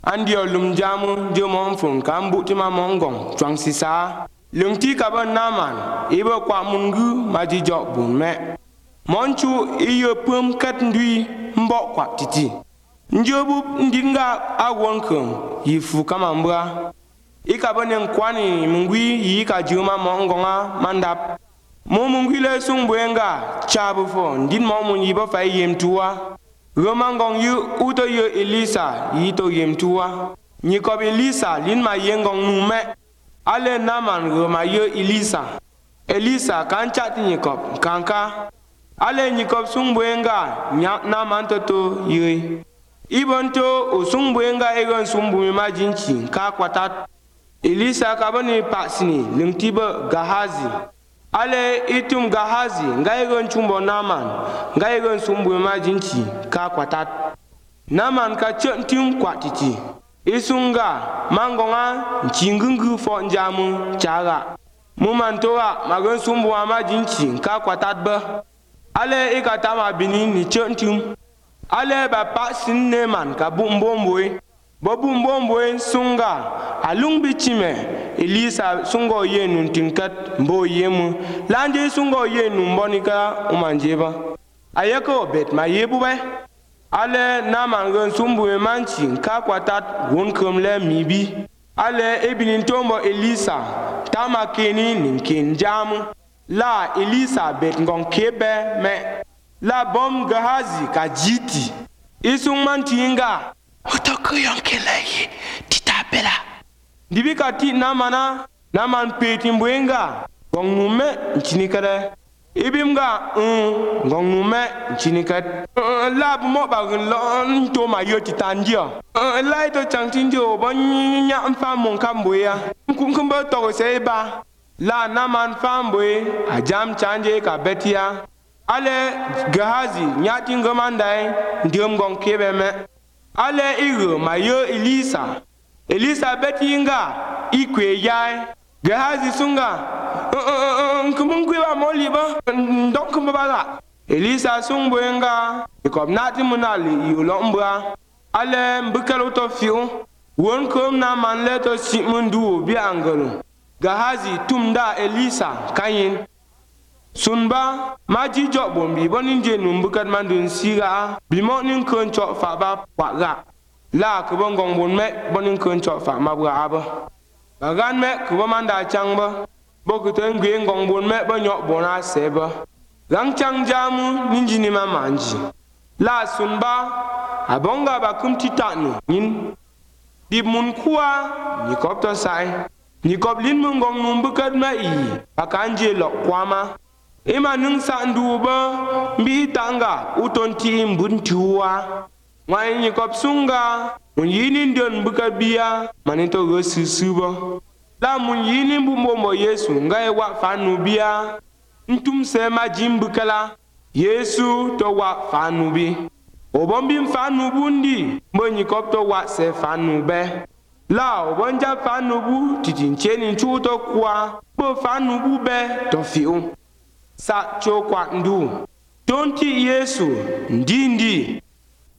Andio lum jamu je mon fun kambu ti ma mongong twang sisa lung ti ka ban naman ibe kwa mungu ma ji jo bun me monchu iyo pum kat ndui mbo kwa titi njobu ndinga awon kum yifu kama mbra ikabonen kwani mungwi yi ka juma mongonga mandap mo mungwi le sungbuenga chabu fo ndin mo mun yiba fa yem tuwa romangong yu uto yu Elisa yito yem tuwa nyikob Elisa lin ma yengong nume ale naman roma yu Elisa kan chat nyikob kanka ale nyikob sungbuenga naman toto yu ibonto usungbuenga egon sumbu ma jinchi ka kwatat Elisa kabani pasini lingtiba Gahazi ale itum Gahazi ngaigon chumbo naman ngaigon sumbu ma jinchi ka kwatat naman ka chuntum kwatiti isunga mangonga chingungu fo njamu chaga mumantoa magon sumbu ma jinchi ka kwatat ba ale ikatama bini ni chuntum ale ba pasin neman ka bumbomboy bobumbomboy sunga alung bichime Elisa sungo yenu tinkat mbo yemu lanje sungo yenu mbonika umanjeba ayako bet ma yebu be ale naman gon sumbu manchi ka kwatat won komle mibi ale ebinin tombo Elisa tama keni ninkin jamu la Elisa bet ngon kebe me la bom Gahazi ka jiti isung mantinga otoko yonkele titabela dibika ti naman peti mbwenga gongnume nchinikare ibimga gongnume nchinikat lab mo bagun lon to ma yoti tandia lai to changtinjo bonya mfa mon kamboya kumkumba to seba la naman famboy ajam chanje ka betia ale Gahazi nyati ngomandai ndiom gong kebe me ale igo mayo Elisa betinga ikwe yai Gehazi sunga kumungu wa moliba ndok mbala Elisa sungbuenga ikob nati munali yulombra ale mbukalo to fiu won kom na manle to simundu bi angalo Gehazi tumda Elisa kayin sunba maji jobombi boninje numbukat mandun siga bimonin kon cho fa ba kwaga la ko bongong bon me bonin kon cho fa ma bra ba bagan me ko manda changba bokuto ngwe ngong bon me bonyo bona seba lang chang jamu ninjini mamanji la sunba abonga ba kumti tanu nin di mun kuwa ni kopto sai ni koblin mun ngong numbukat ma yi akanje lo kwama ima nung sa nduba mbi tanga utonti mbuntuwa ngwai kop sunga mun yini ndon buka biya manito go susuba la mun yini mbumbo Yesu ngai wa fanu biya ntum se ma jimbukala Yesu to wa fanu bi obombi mfanu bundi mbonyi kop to wa se fanu be la obonja fanu bu titincheni chuto kwa bo fanu bu be to fiu sa chokwa ndu tonti Yesu ndindi